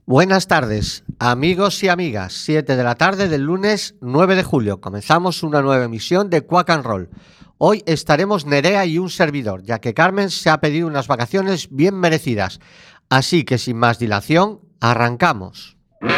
Buenas tardes, amigos y amigas. 7 de la tarde del lunes 9 de julio. Comenzamos una nueva emisión de Quack and Roll. Hoy estaremos Nerea y un servidor, ya que Carmen se ha pedido unas vacaciones bien merecidas. Así que sin más dilación, arrancamos.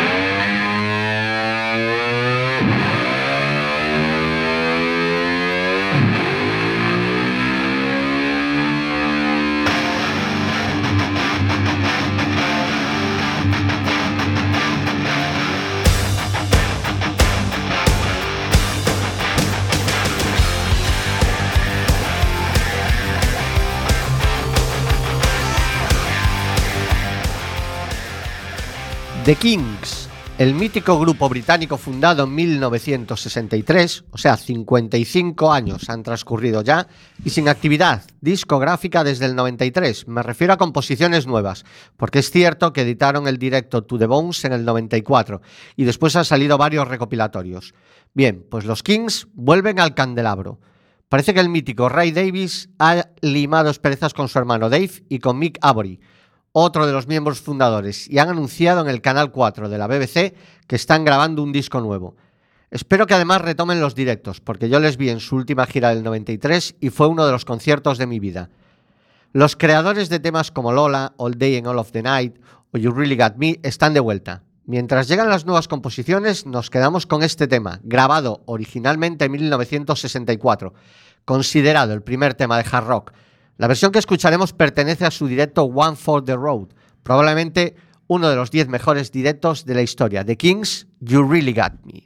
The Kinks, el mítico grupo británico fundado en 1963, o sea, 55 años han transcurrido ya, y sin actividad discográfica desde el 93. Me refiero a composiciones nuevas, porque es cierto que editaron el directo To The Bones en el 94, y después han salido varios recopilatorios. Bien, pues los Kinks vuelven al candelabro. Parece que el mítico Ray Davies ha limado asperezas con su hermano Dave y con Mick Avory, otro de los miembros fundadores, y han anunciado en el Canal 4 de la BBC que están grabando un disco nuevo. Espero que además retomen los directos, porque yo les vi en su última gira del 93 y fue uno de los conciertos de mi vida. Los creadores de temas como Lola, All Day and All of the Night o You Really Got Me están de vuelta. Mientras llegan las nuevas composiciones, nos quedamos con este tema, grabado originalmente en 1964, considerado el primer tema de hard rock. La versión que escucharemos pertenece a su directo One for the Road, probablemente uno de los 10 mejores directos de la historia. The Kinks, You Really Got Me.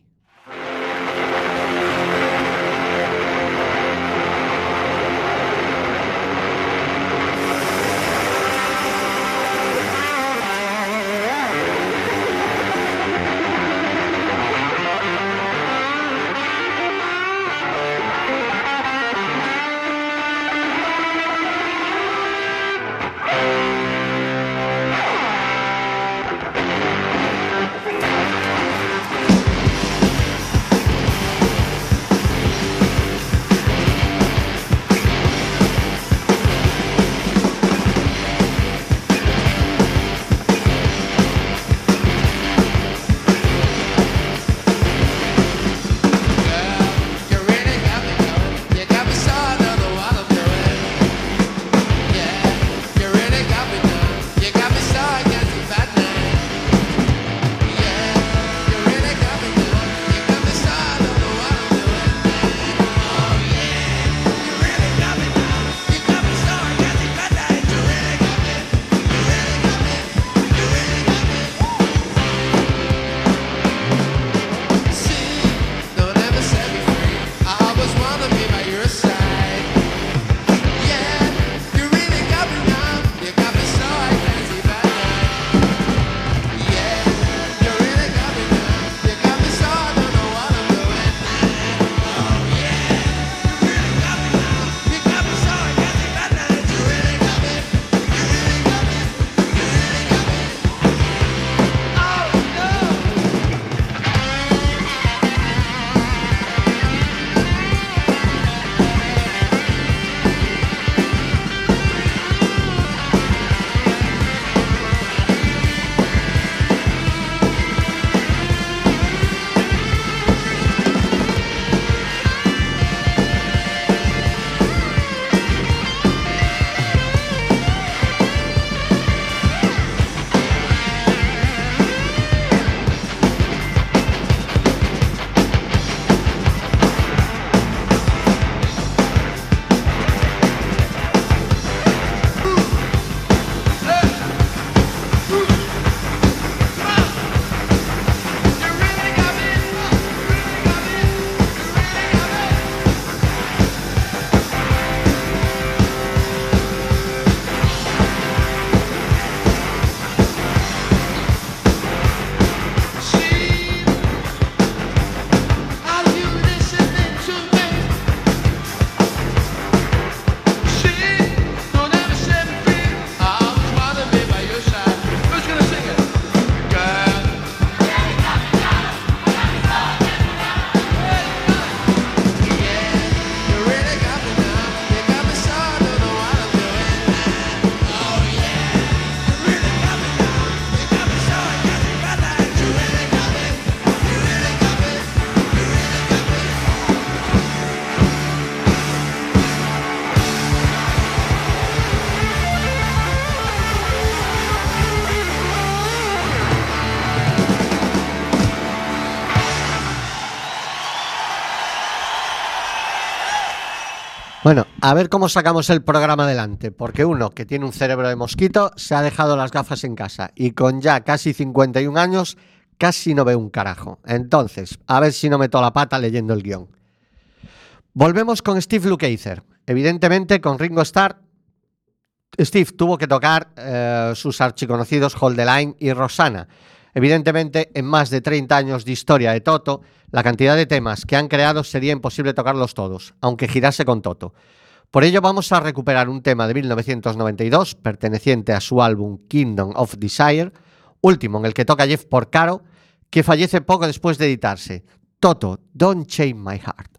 Bueno, a ver cómo sacamos el programa adelante, porque uno que tiene un cerebro de mosquito se ha dejado las gafas en casa y con ya casi 51 años casi no ve un carajo. Entonces, a ver si no meto la pata leyendo el guión. Volvemos con Steve Lukather. Evidentemente, con Ringo Starr, Steve tuvo que tocar sus archiconocidos Hold the Line y Rosanna. Evidentemente, en más de 30 años de historia de Toto, la cantidad de temas que han creado sería imposible tocarlos todos, aunque girase con Toto. Por ello vamos a recuperar un tema de 1992, perteneciente a su álbum Kingdom of Desire, último en el que toca Jeff Porcaro, que fallece poco después de editarse. Toto, Don't Change My Heart.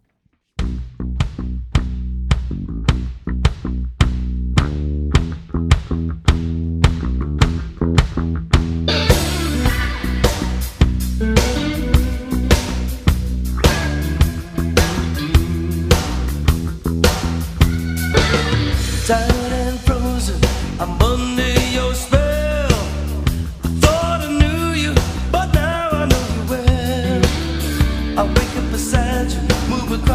Tired and frozen, I'm under your spell. I thought I knew you, but now I know you well. I wake up beside you, moving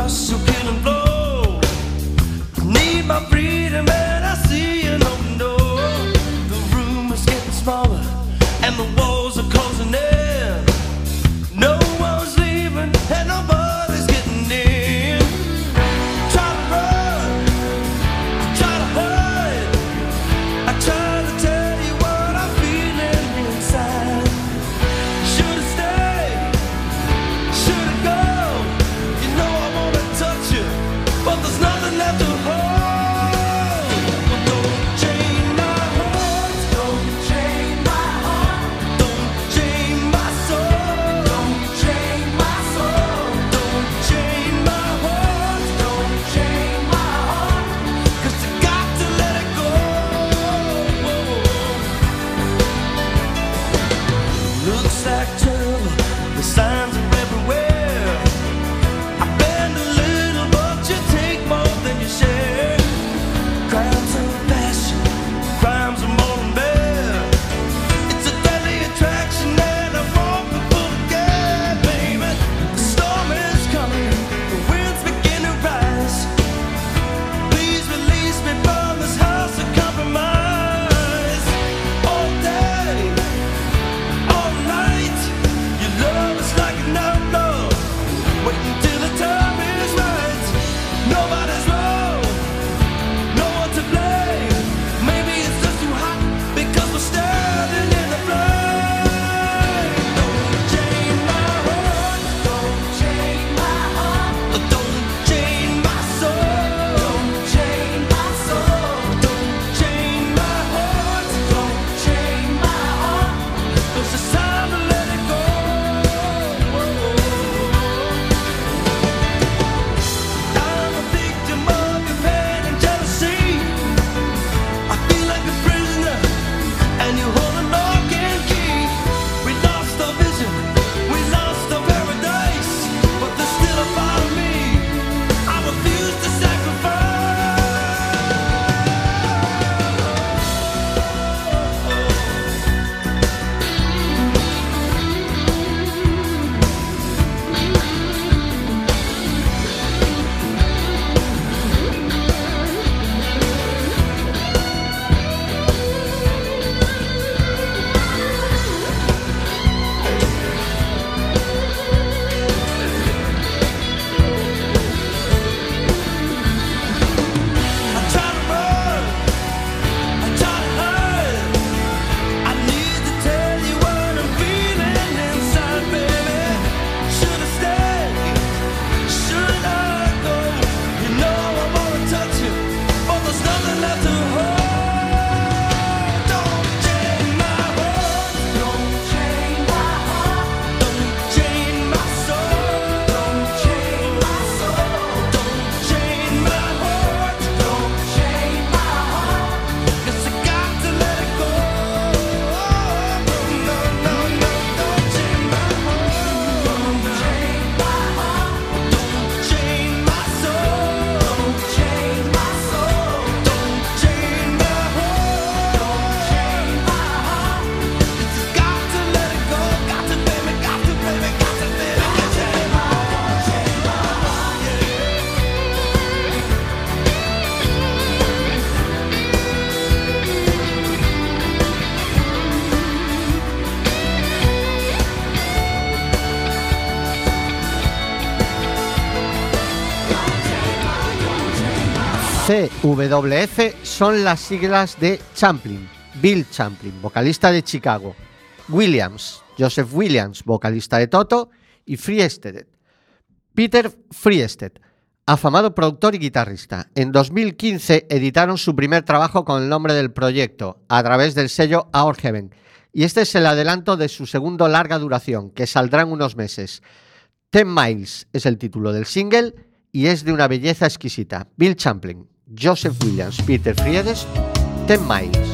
CWF son las siglas de Champlin, Bill Champlin, vocalista de Chicago, Williams, Joseph Williams, vocalista de Toto, y Friested, Peter Friested, afamado productor y guitarrista. En 2015 editaron su primer trabajo con el nombre del proyecto, a través del sello Our Heaven, y este es el adelanto de su segundo larga duración, que saldrá en unos meses. 10 Miles es el título del single y es de una belleza exquisita. Bill Champlin, Joseph Williams, Peter Friested, 10 Miles.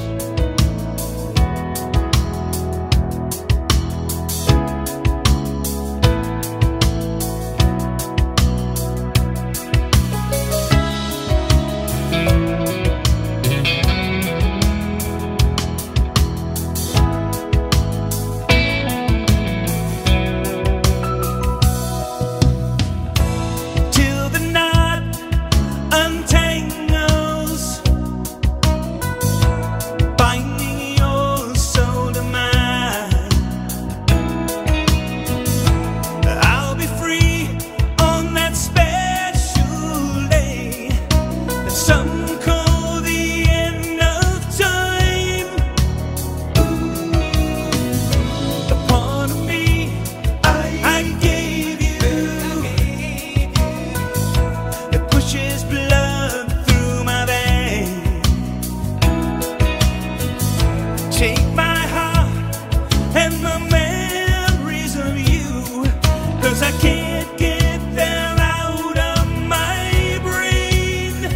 Till the knot untangles, binding your soul to mine. I'll be free on that special day that some call the end of time. A part of me I gave you, it pushes blood through my veins. Take my heart and the memories of you, 'cause I can't get them out of my brain.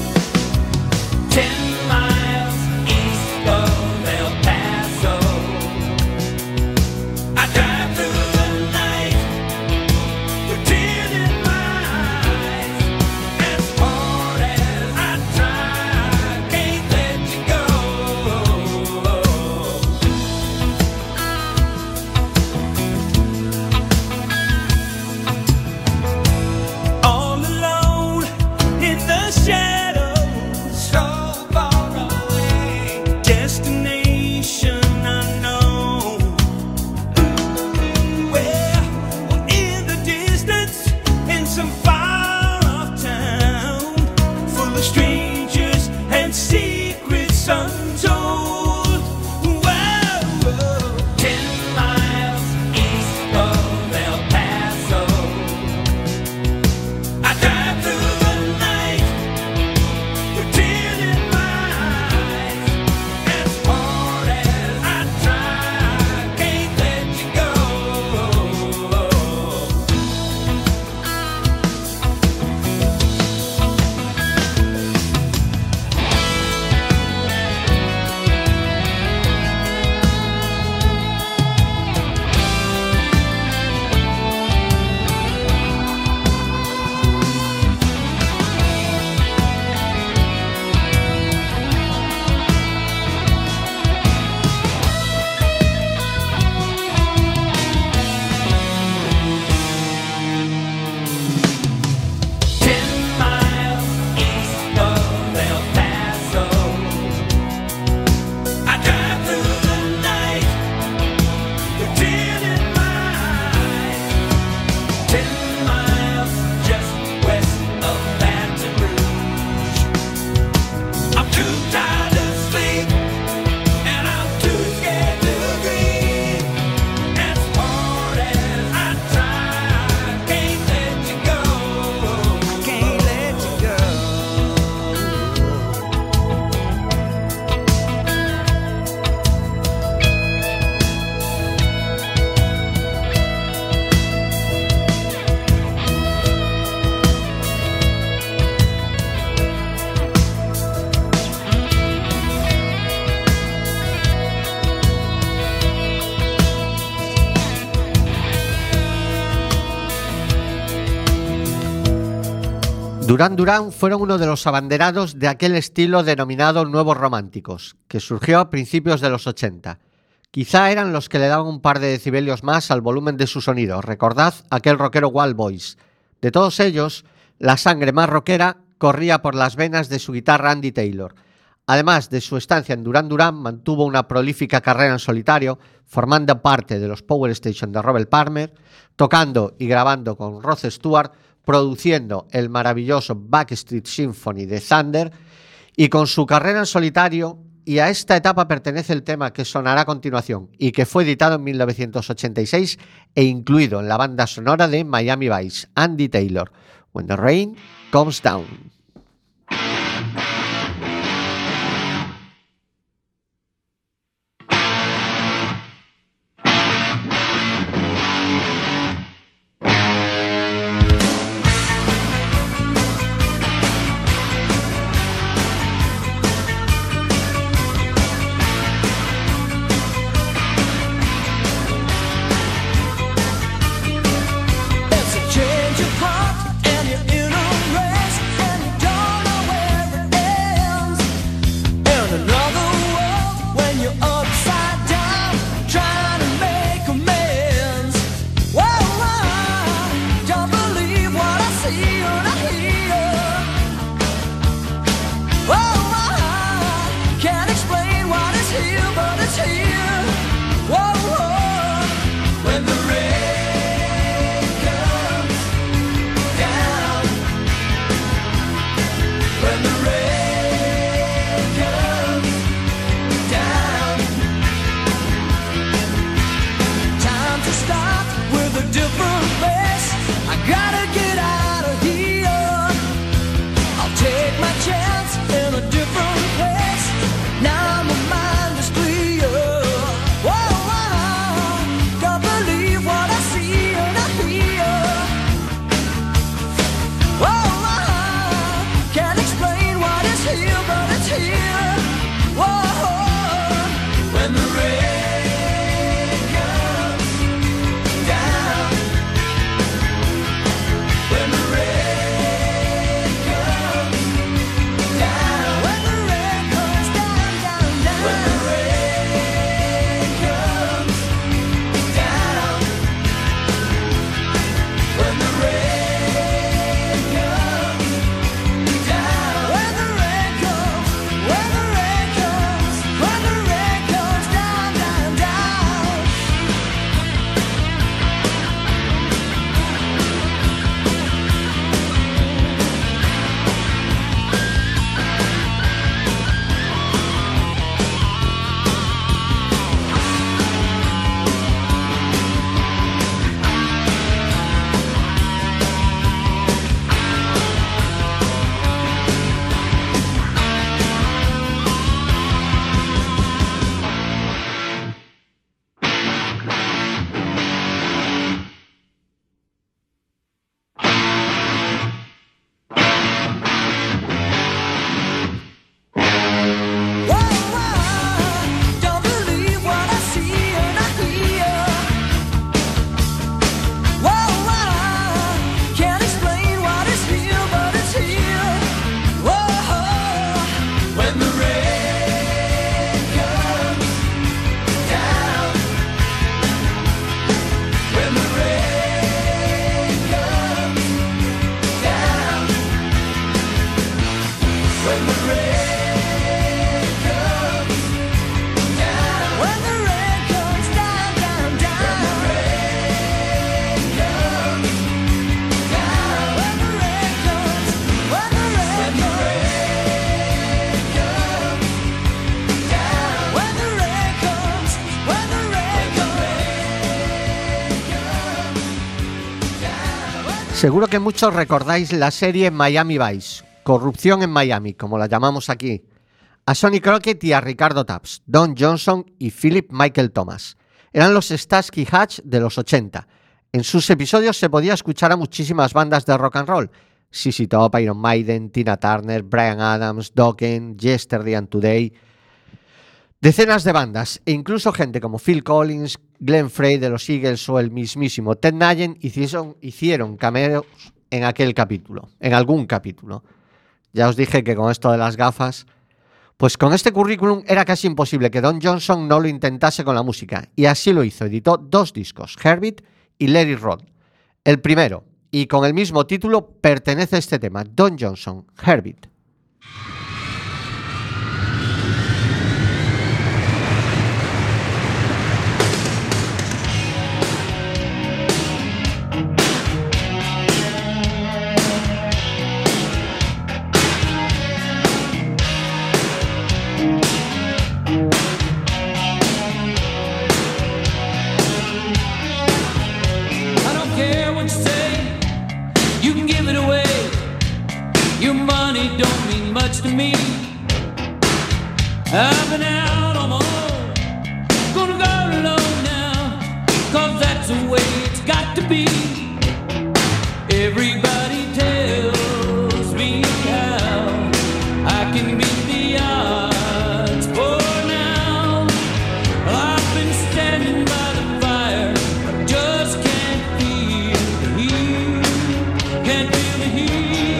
10 miles east of El Paso, I drive through the night with tears in my eyes. As hard as I try, I can't let you go. All alone in the shadows, so far away, destination unknown. Well, in the distance, in some far-off town, full of strangers and secrets untold. Whoa, 10 miles east of El Paso, I drive through the night with tears in my eyes. As hard as I try, I can't let you go. Duran Duran fueron uno de los abanderados de aquel estilo denominado Nuevos Románticos, que surgió a principios de los 80. Quizá eran los que le daban un par de decibelios más al volumen de su sonido. Recordad aquel rockero Wild Boys. De todos ellos, la sangre más rockera corría por las venas de su guitarra Andy Taylor. Además de su estancia en Duran Duran, mantuvo una prolífica carrera en solitario, formando parte de los Power Station de Robert Palmer, tocando y grabando con Rod Stewart, produciendo el maravilloso Backstreet Symphony de Thunder, y con su carrera en solitario, y a esta etapa pertenece el tema que sonará a continuación y que fue editado en 1986 e incluido en la banda sonora de Miami Vice, Andy Taylor, When the Rain Comes Down. It's a change of heart and you're in a race and you don't know where it ends. In another world when you're upside down trying to make amends. Whoa, I don't believe what I see when I hear. Whoa, I can't explain what is here, but it's here. Whoa, when the rain comes down, when the rain comes down, time to start with a different place. I gotta get out of here. I'll take my chance in a different place. Now my mind is clear. Whoa, I don't believe what I see and I hear. Whoa, I can't explain what is here, but it's here. Whoa, when the rain comes down, when the rain comes down, when the rain comes down, down, down, when the rain comes down, when the rain comes down, when the rain comes, when the rain comes, when the rain comes down, down, down. Whoa, I don't believe what I see and I hear. Whoa, I can't explain what is here, but it's here. Whoa, when the rain comes down, when the rain comes down, when the rain when the rain comes down, down, down, when the rain comes down, when the rain comes, when the rain comes down, when the rain comes, when the rain comes down. Seguro que muchos recordáis la serie Miami Vice, Corrupción en Miami, como la llamamos aquí. A Sonny Crockett y a Ricardo Tubbs, Don Johnson y Philip Michael Thomas. Eran los Starsky Hutch de los 80. En sus episodios se podía escuchar a muchísimas bandas de rock and roll. ZZ Top, Iron Maiden, Tina Turner, Bryan Adams, Dokken, Yesterday and Today. Decenas de bandas e incluso gente como Phil Collins, Glenn Frey de los Eagles o el mismísimo Ted Nugent hicieron cameos en aquel capítulo, en algún capítulo. Ya os dije que con esto de las gafas, pues con este currículum era casi imposible que Don Johnson no lo intentase con la música, y así lo hizo. Editó 2 discos, Heartbeat y Let It Roll. El primero, y con el mismo título, pertenece a este tema, Don Johnson, Heartbeat. stepping out on my own. Gonna go alone now, 'cause that's the way it's got to be. Everybody tells me how I can beat the odds for now. I've been standing by the fire, I just can't feel the heat. Can't feel the heat.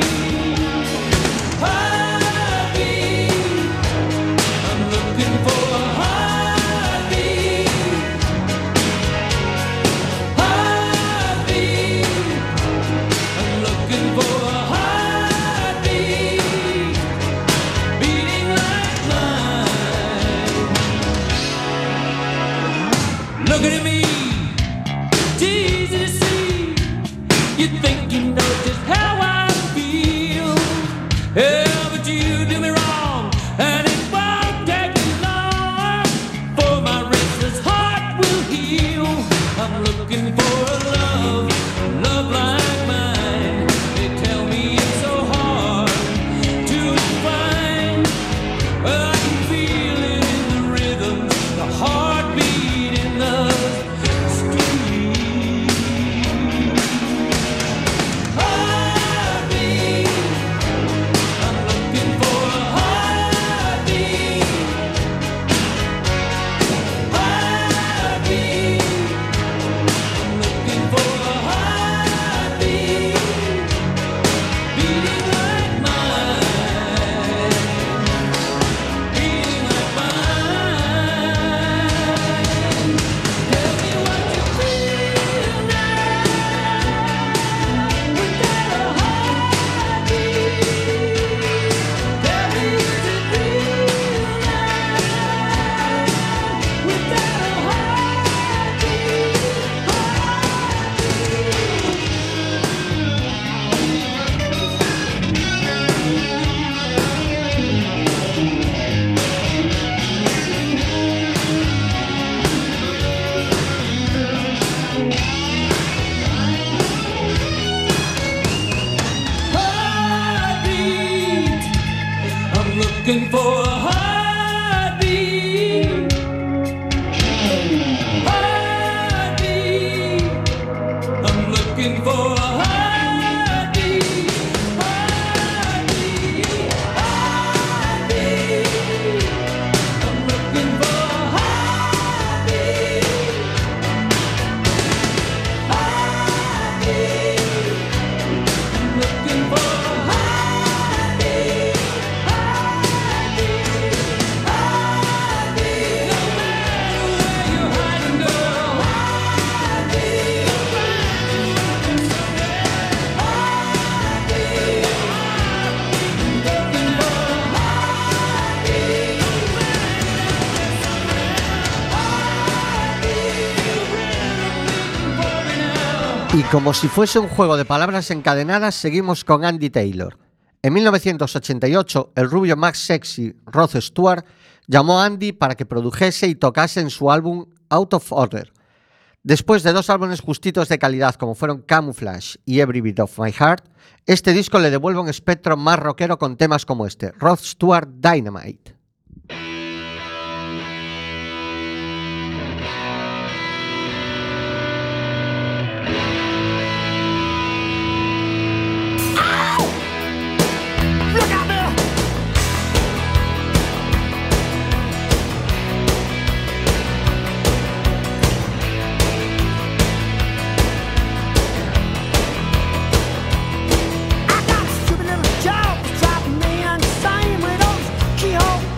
Heartbeat, I'm looking for a heartbeat. Heartbeat, I'm looking for a heartbeat, beating like mine. Looking at me, it's easy to see. You think you know just how I feel. Yeah, but you do me wrong, and it won't take long for my restless heart will heal. I'm looking for a love, love like mine. They tell me it's so hard to find. Well, I can feel it in the rhythm, the heartbeat in the street. Heartbeat, I'm looking for a heartbeat. Heartbeat, I'm looking for a heartbeat, beating like mine, beating like mine. Tell me what you feel now without a heartbeat. Tell me what you feel now without a heartbeat. I'm looking for a heartbeat. Heartbeat, I'm looking for a heartbeat. Heartbeat, heartbeat, I'm looking for a heartbeat. Heartbeat, I'm looking for a heartbeat. Heartbeat, heartbeat, no matter where you're hiding, girl. Heartbeat, I'm looking for a heartbeat. Y como si fuese un juego de palabras encadenadas, seguimos con Andy Taylor. En 1988, el rubio más sexy Rod Stewart llamó a Andy para que produjese y tocase en su álbum Out of Order. Después de 2 álbumes justitos de calidad como fueron Camouflage y Every Beat of My Heart, este disco le devuelve un espectro más rockero con temas como este, Rod Stewart Dynamite. Look out there! I got a stupid little job that's driving me insane with those keyhole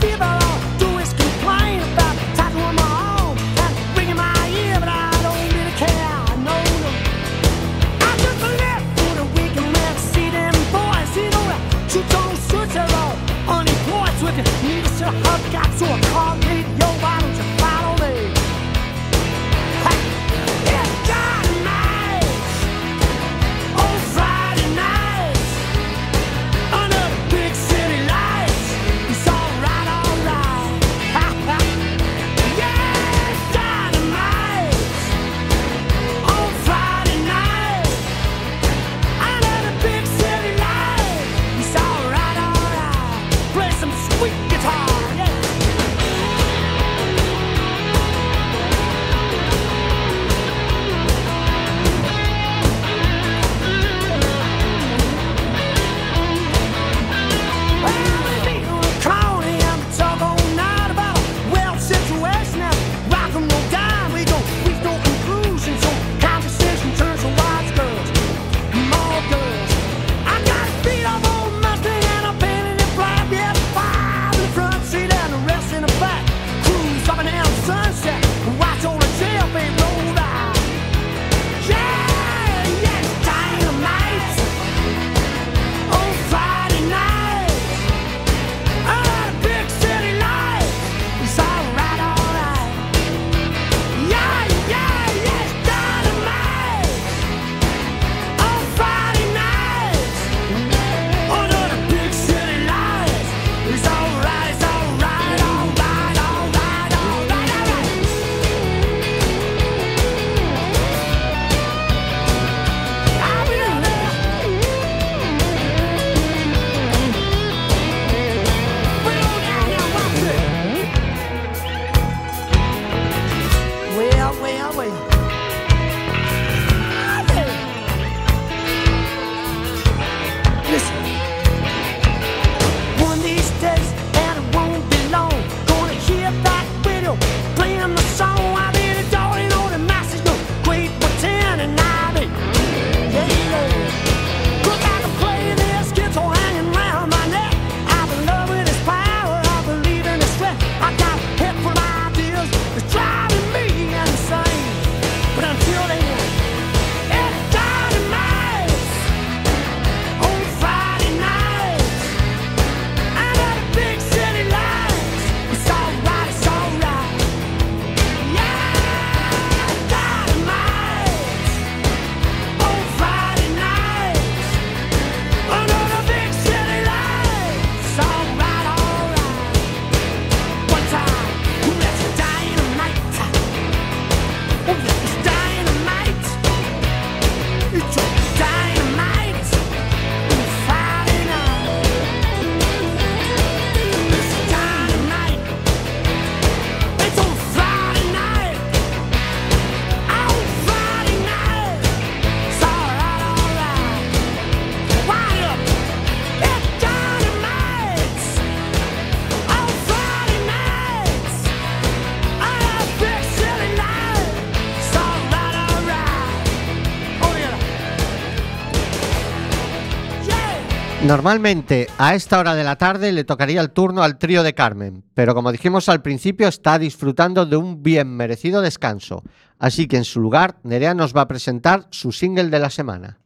Normalmente a esta hora de la tarde le tocaría el turno al trío de Carmen, pero como dijimos al principio está disfrutando de un bien merecido descanso, así que en su lugar Nerea nos va a presentar su single de la semana.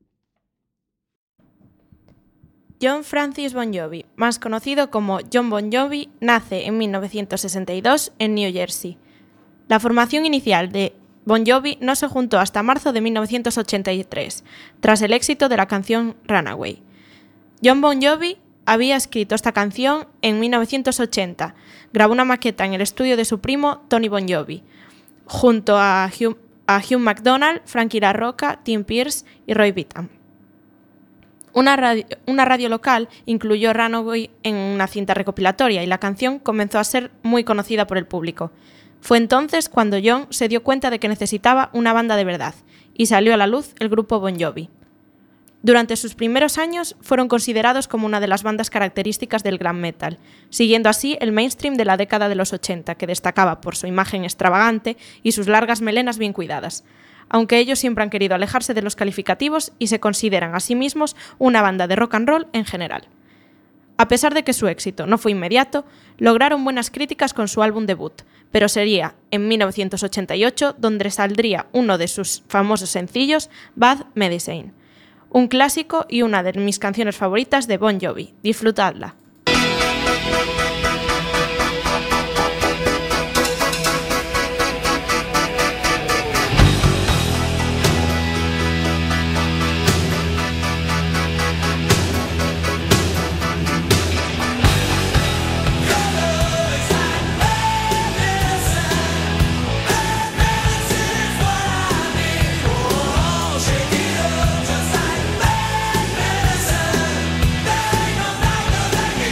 John Francis Bon Jovi, más conocido como Jon Bon Jovi, nace en 1962 en New Jersey. La formación inicial de Bon Jovi no se juntó hasta marzo de 1983, tras el éxito de la canción Runaway. Jon Bon Jovi había escrito esta canción en 1980, grabó una maqueta en el estudio de su primo Tony Bon Jovi, junto a Hugh McDonald, Frankie LaRocca, Tim Pierce y Roy Bittan. Una radio local incluyó Runaway en una cinta recopilatoria y la canción comenzó a ser muy conocida por el público. Fue entonces cuando John se dio cuenta de que necesitaba una banda de verdad y salió a la luz el grupo Bon Jovi. Durante sus primeros años fueron considerados como una de las bandas características del glam metal, siguiendo así el mainstream de la década de los 80, que destacaba por su imagen extravagante y sus largas melenas bien cuidadas, aunque ellos siempre han querido alejarse de los calificativos y se consideran a sí mismos una banda de rock and roll en general. A pesar de que su éxito no fue inmediato, lograron buenas críticas con su álbum debut, pero sería en 1988 donde saldría uno de sus famosos sencillos, Bad Medicine. Un clásico y una de mis canciones favoritas de Bon Jovi. Disfrutadla. Just like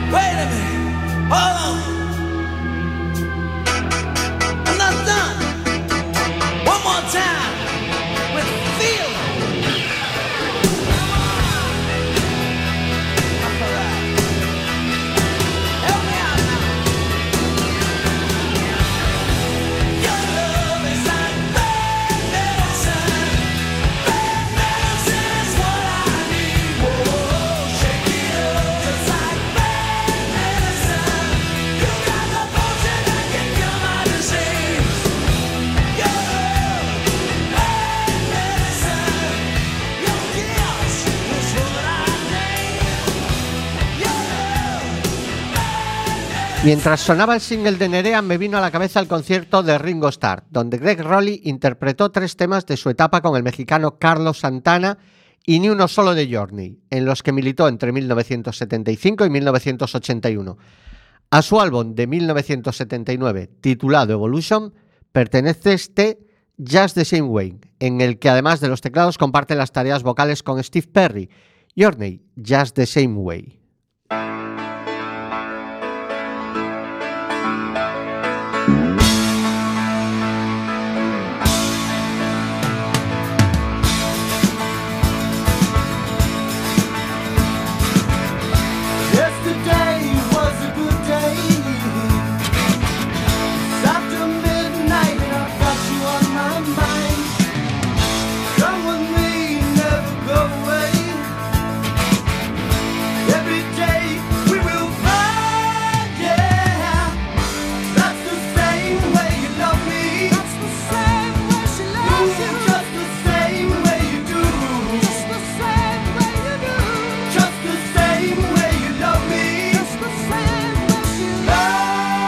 Wait a minute. Hold on. I'm not done. One more time. With feel. That's all right. Help me out now. Your love is like bad medicine. Bad medicine is what I need. Whoa, shake it up just like bad medicine. You got the potion that can cure my disease. Your love, bad medicine. Your gifts is what I need. Your love, bad medicine. Mientras sonaba el single de Nerea, me vino a la cabeza el concierto de Ringo Starr, donde Gregg Rolie interpretó 3 temas de su etapa con el mexicano Carlos Santana y ni uno solo de Journey, en los que militó entre 1975 y 1981. A su álbum de 1979, titulado Evolution, pertenece este Just the Same Way, en el que además de los teclados comparte las tareas vocales con Steve Perry. Journey, Just the Same Way. Yesterday was a good day. It's after midnight and I've got you on my mind. Come with me, never go away. Every day we will find, yeah. That's the same way you love me. That's the same way she loves you. Just the same way you do. Just the same way you do. Just the same way you love me. Just the same way she loves.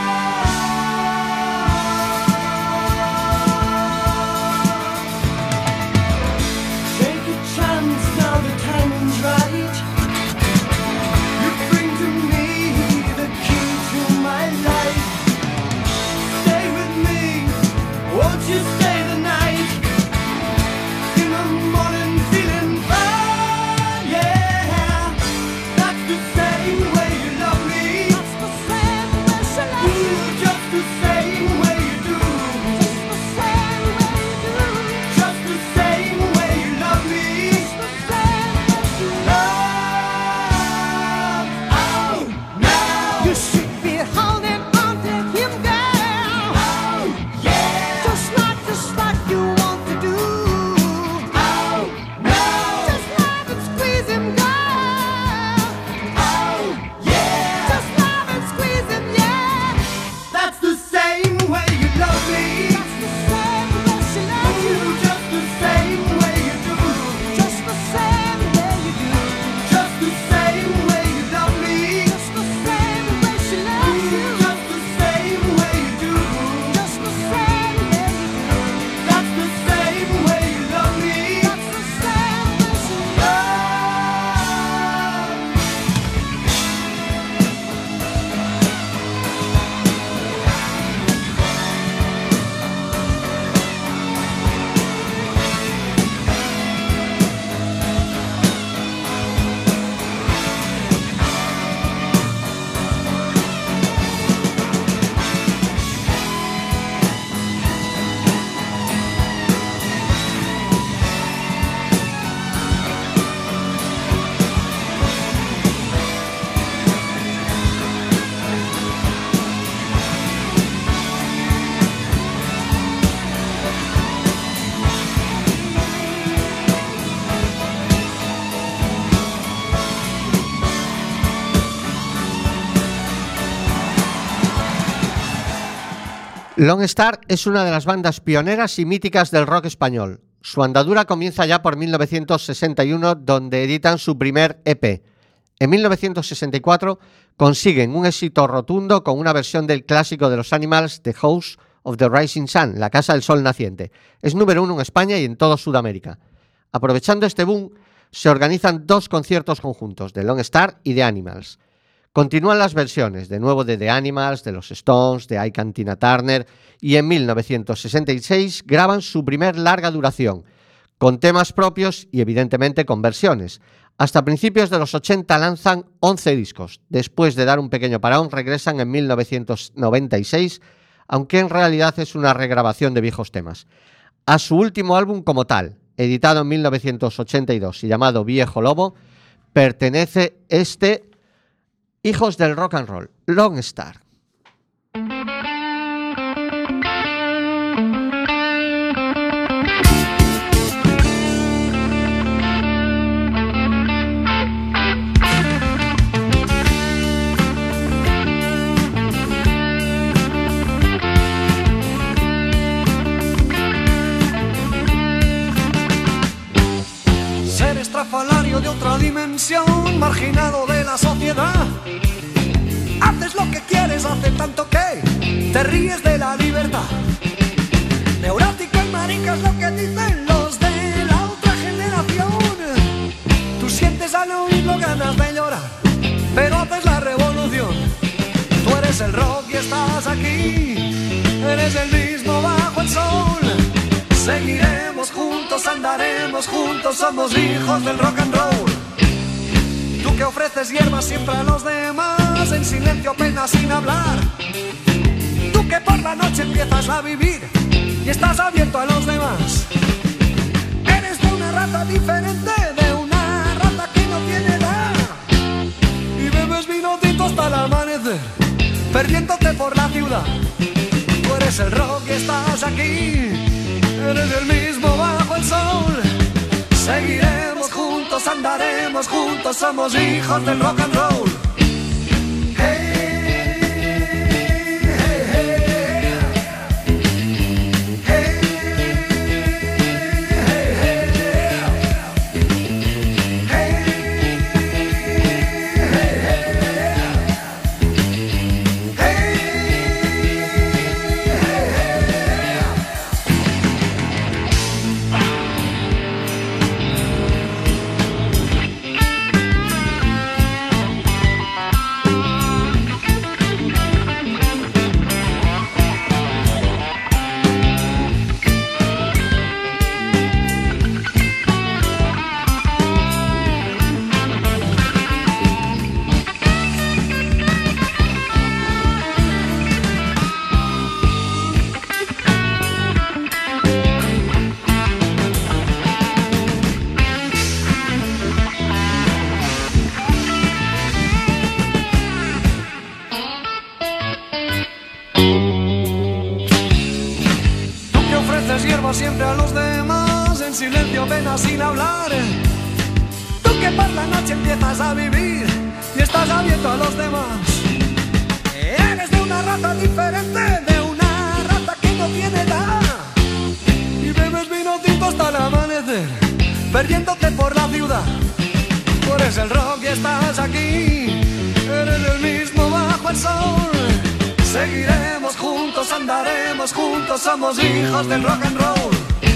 Take a chance now, the timing's right. You bring to me the key to my life. Stay with me, won't you stay the night? In the morning feeling fine, yeah. That's the same way you love me. That's the same way she loves you. Just the same way you do. Just the same way you do. Just the same way you love me. Just the same way she loves. Oh, now you should be holding on to him, girl. Oh, yeah. Just like you want to do. Oh, no. Just love and squeeze him, girl. Oh, yeah. Just love and squeeze him, yeah. That's the same way you love me. That's the same way she loves you. Just the same way you do. Just the same way you do. Just the same way you love me. Just the same way she loves you. Just the same way you do. Just the same way you do. That's the same way you love me. That's the same way she loves. Lone Star es una de las bandas pioneras y míticas del rock español. Su andadura comienza ya por 1961, donde editan su primer EP. En 1964 consiguen un éxito rotundo con una versión del clásico de los Animals, The House of the Rising Sun, La Casa del Sol Naciente. Es número 1 en España y en toda Sudamérica. Aprovechando este boom, se organizan 2 conciertos conjuntos, de Lone Star y de Animals. Continúan las versiones, de nuevo de The Animals, de los Stones, de Ike and Tina Turner, y en 1966 graban su primer larga duración, con temas propios y evidentemente con versiones, Hasta principios de los 80 lanzan 11 discos. Después de dar un pequeño parón, regresan en 1996, aunque en realidad es una regrabación de viejos temas. A su último álbum como tal, editado en 1982 y llamado Viejo Lobo, pertenece este Hijos del Rock and Roll, Lone Star. Estrafalario de otra dimensión, marginado de la sociedad. Haces lo que quieres, hace tanto que te ríes de la libertad. Neurótico y marica es lo que dicen los de la otra generación. Tú sientes al oírlo ganas de llorar, pero haces la revolución. Tú eres el rock y estás aquí, eres el mismo bajo el sol. Seguiremos juntos, andaremos juntos, somos hijos del rock and roll. Tú que ofreces hierbas siempre a los demás, en silencio apenas sin hablar. Tú que por la noche empiezas a vivir y estás abierto a los demás. Eres de una raza diferente, de una raza que no tiene edad. Y bebes vino tinto hasta el amanecer, perdiéndote por la ciudad. Tú eres el rock y estás aquí, eres el mismo bajo el sol. Seguiremos juntos, andaremos juntos, somos hijos del rock and roll. Siempre a los demás, en silencio apenas sin hablar. Tú que por la noche empiezas a vivir y estás abierto a los demás. Eres de una raza diferente, de una raza que no tiene edad. Y bebes vino tinto hasta el amanecer, perdiéndote por la ciudad. Tú eres el rock y estás aquí, eres el mismo bajo el sol. Seguiremos juntos, andaremos juntos, somos hijos del rock and roll.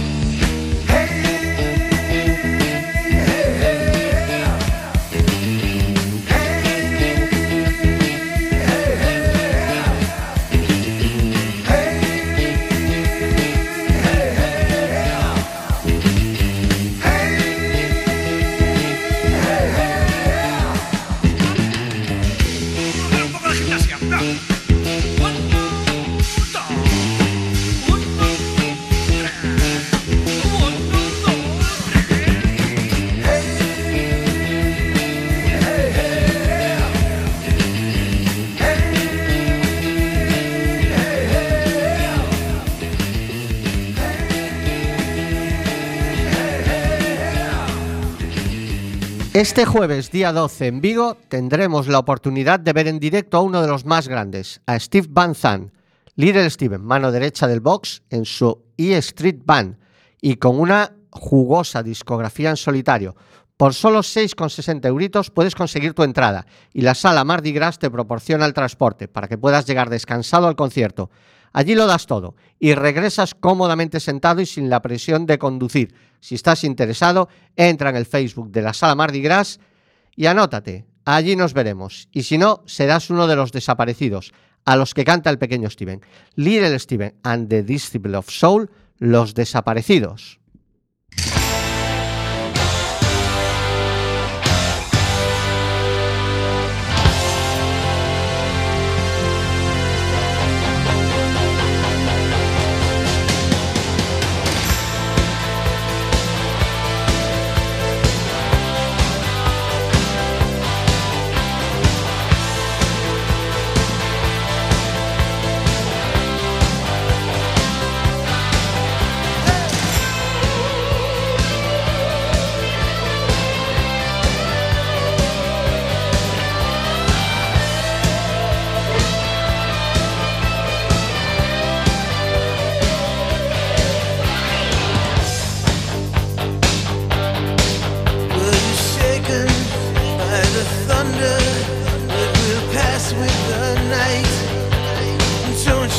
Este jueves, día 12, en Vigo, tendremos la oportunidad de ver en directo a uno de los más grandes, a Steve Van Zandt, Little Steven, mano derecha del box, en su E Street Band, y con una jugosa discografía en solitario. Por solo 6,60 euritos puedes conseguir tu entrada, y la sala Mardi Gras te proporciona el transporte para que puedas llegar descansado al concierto. Allí lo das todo y regresas cómodamente sentado y sin la presión de conducir. Si estás interesado, entra en el Facebook de la Sala Mardi Gras y anótate. Allí nos veremos. Y si no, serás uno de los desaparecidos, a los que canta el pequeño Steven. Little Steven and the Disciple of Soul, los desaparecidos.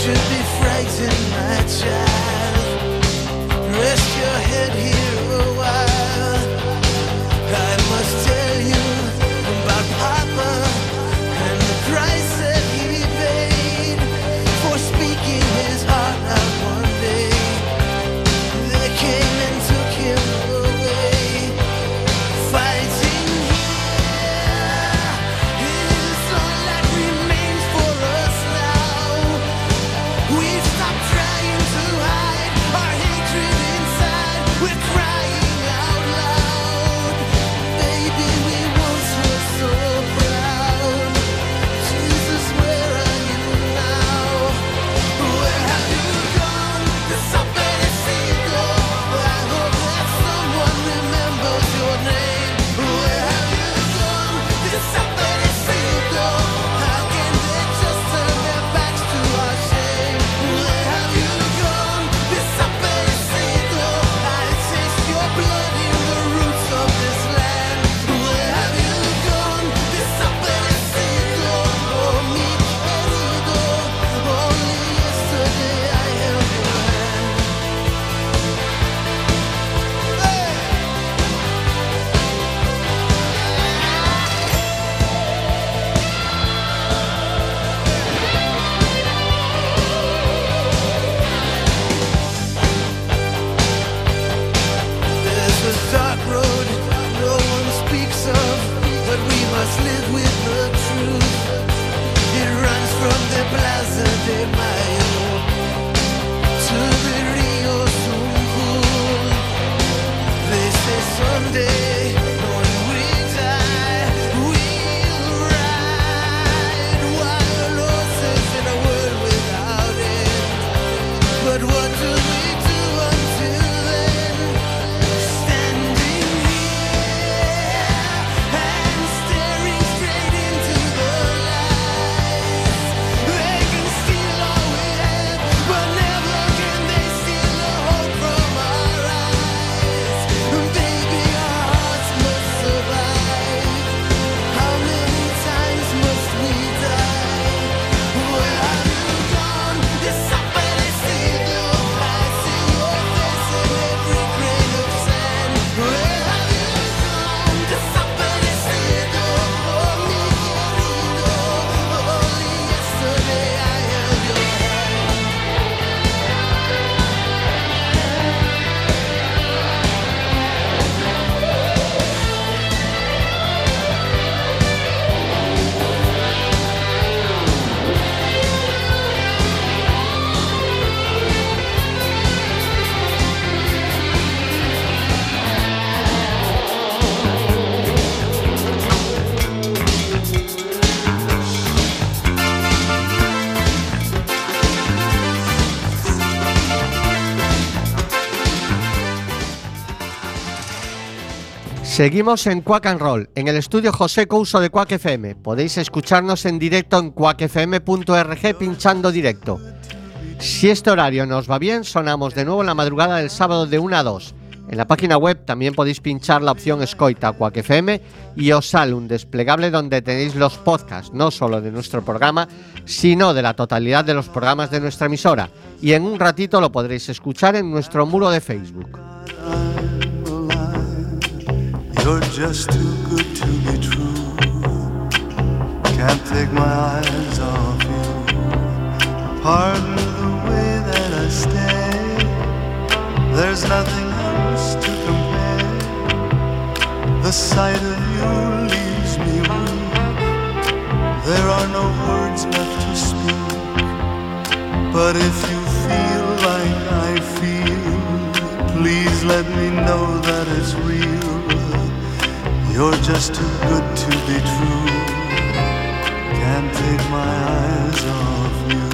should be frightened, my child. Rest your head here a while. I must tell you about Papa and the price that he paid for speaking his heart out one day. They came and took him away. Fighting here is all that remains for us now. We've stopped trying to hide our hatred inside. We're crying out loud. Baby, we once were so proud. Jesus, where are you now? Where have you gone? There's something to see go. I hope that someone remembers your name. Where have you gone? There's something to see go. How can they just turn their backs to our shame? Where have you gone? There's something to see go. I taste your blood in the roots of this land. Where have you gone? There's something to see go. Oh, mi querido, only yesterday I held your hand. There's a dark road no one speaks of, but we must live with the truth. It runs from the Plaza de Mayo to the Rio Zumbul. They say someday when we die, we'll ride wild horses in a world without end. But what do we do until then? Standing here and staring straight into the lights. They can steal all we have, but never can they steal the hope from our eyes. Baby, our hearts must survive. How many times must we die? Where have you gone? There's something to see through. I see your face in every grain of sand. Where have you gone? There's something to see through. Oh, mi querido, only yesterday I held your hand. Seguimos en Quack and Roll, en el estudio José Couso de Quack FM. Podéis escucharnos en directo en quackfm.org pinchando directo. Si este horario nos va bien, sonamos de nuevo en la madrugada del sábado de 1 a 2. En la página web también podéis pinchar la opción Escoita Quack FM y os sale un desplegable donde tenéis los podcasts, no solo de nuestro programa, sino de la totalidad de los programas de nuestra emisora. Y en un ratito lo podréis escuchar en nuestro muro de Facebook. You're just too good to be true. Can't take my eyes off you. Pardon the way that I stay. There's nothing else to compare. The sight of you leaves me weak. There are no words left to speak. But if you feel like I feel, please let me know that it's real. You're just too good to be true. Can't take my eyes off you.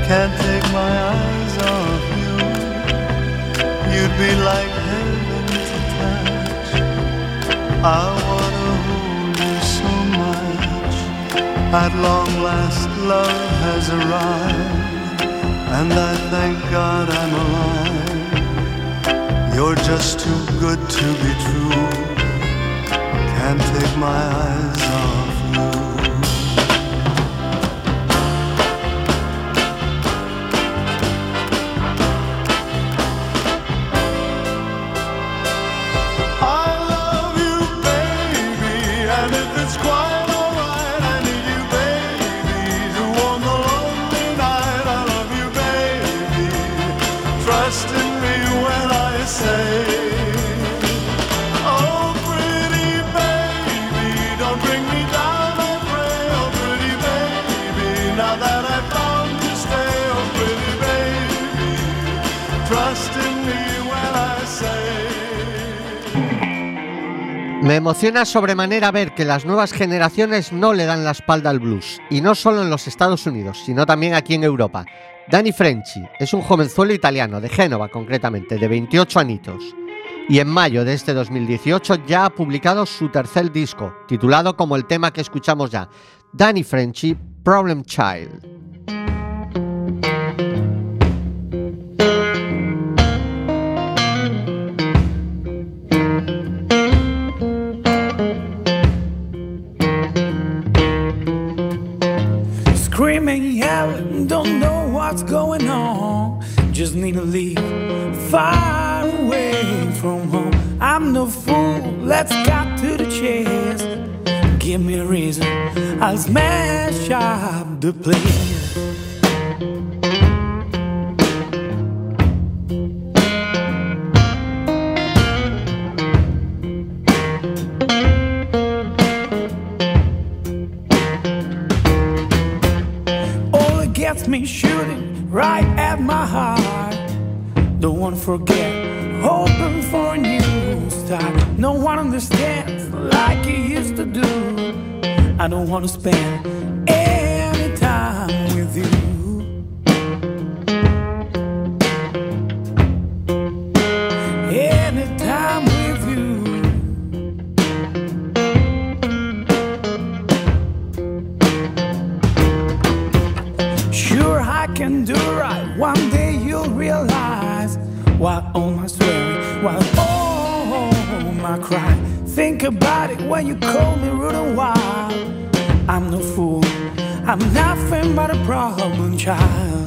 can't take my eyes off you. You'd be like heaven to touch. I wanna hold you so much. At long last love has arrived, and I thank God I'm alive. You're just too good to be true. Can't take my eyes off you. Me emociona sobremanera ver que las nuevas generaciones no le dan la espalda al blues, y no solo en los Estados Unidos, sino también aquí en Europa. Danny Frenchi es un jovenzuelo italiano, de Génova concretamente, de 28 añitos, y en mayo de este 2018 ya ha publicado su tercer disco, titulado como el tema que escuchamos ya, Danny Frenchi, Problem Child. Screaming, yelling, don't know what's going on. Just need to leave far away from home. I'm no fool, let's cut to the chase. Give me a reason, I'll smash up the place. Gets me shooting right at my heart. Don't wanna forget, hoping for a new start. No one understands like you used to do. I don't wanna spend any time with you. Any time with you. Sure, I can do right. One day you'll realize why all my swearing, why all my crying. Think about it when you call me rude and wild. I'm no fool, I'm nothing but a problem child.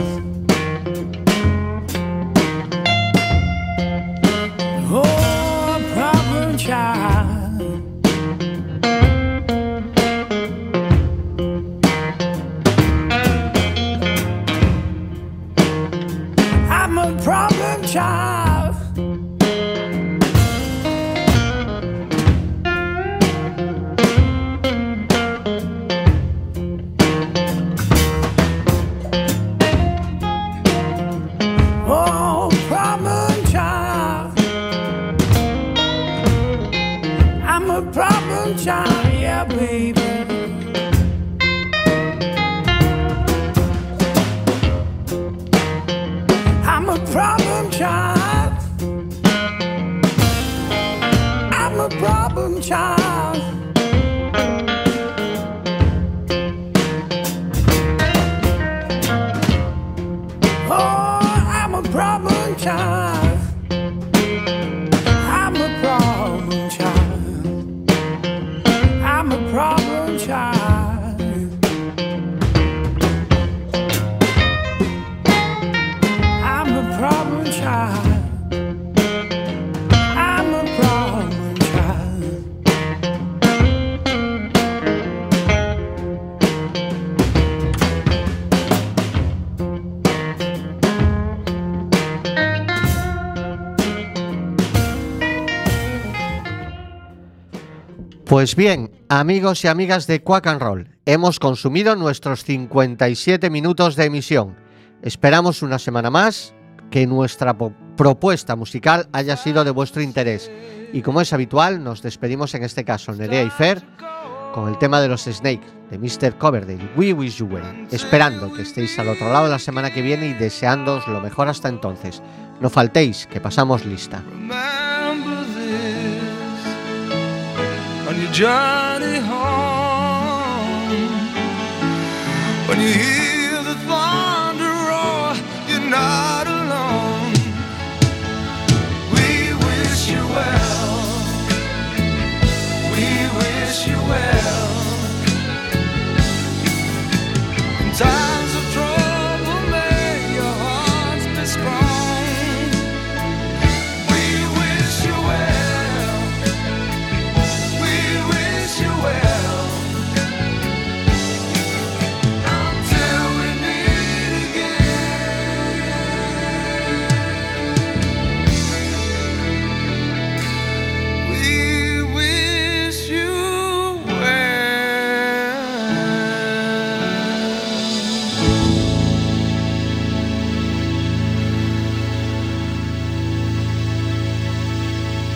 Oh, problem child. I'm a problem child. Oh, problem child. I'm a problem child, yeah, baby. I'm a problem child. I'm a problem child. Oh, I'm a problem child. I'm a problem child. I'm a problem child. I'm a problem child. I'm a problem child. Pues bien, amigos y amigas de Quack and Roll, hemos consumido nuestros 57 minutos de emisión. Esperamos una semana más que nuestra propuesta musical haya sido de vuestro interés. Y como es habitual, nos despedimos en este caso Nerea y Fer con el tema de los Snakes de Mr. Coverdale, We Wish You Well, esperando que estéis al otro lado la semana que viene y deseándoos lo mejor hasta entonces. No faltéis, que pasamos lista. Remember this on your journey home. When you hear